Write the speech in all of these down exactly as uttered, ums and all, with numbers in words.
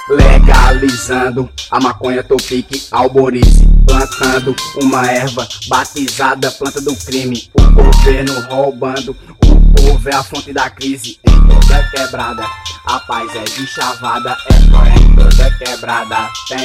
Legalizando a maconha, Topic Alborize, plantando uma erva batizada, planta do crime. O governo roubando, o povo é a fonte da crise. Em toda quebrada, a paz é de chavada, é em toda quebrada tem.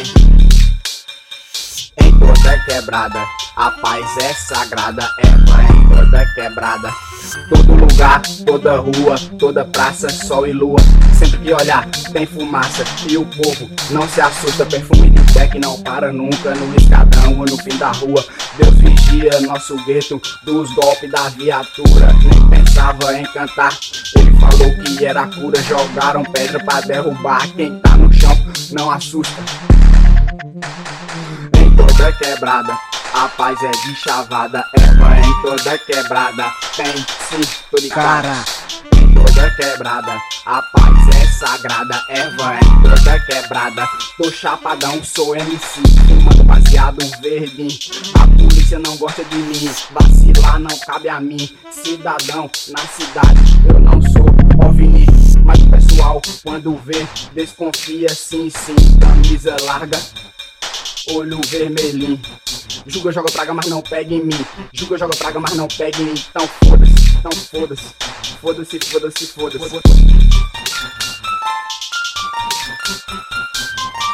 Em toda quebrada, a paz é sagrada, é em toda quebrada. Todo lugar, toda rua, toda praça, sol e lua. Sempre que olhar, tem fumaça e o povo não se assusta. Perfume de beck não para nunca no escadão ou no fim da rua. Deus vigia nosso gueto dos golpes da viatura. Nem pensava em cantar, ele falou que era cura. Jogaram pedra pra derrubar, quem tá no chão não assusta. Em toda quebrada, a paz é de chavada, erva em toda quebrada, tem sim, tô de cara. Em toda quebrada, a paz é sagrada, erva em toda quebrada. Tô chapadão, sou M C, fumando baseado verdinho. A polícia não gosta de mim, vacilar não cabe a mim. Cidadão na cidade, eu não sou ovni. Mas o pessoal, quando vê, desconfia sim, sim. Camisa larga, olho vermelhinho. Julga, joga praga, mas não pega em mim. Julga, joga praga, mas não pega em mim. Então foda-se, então foda-se. Foda-se, foda-se, foda-se.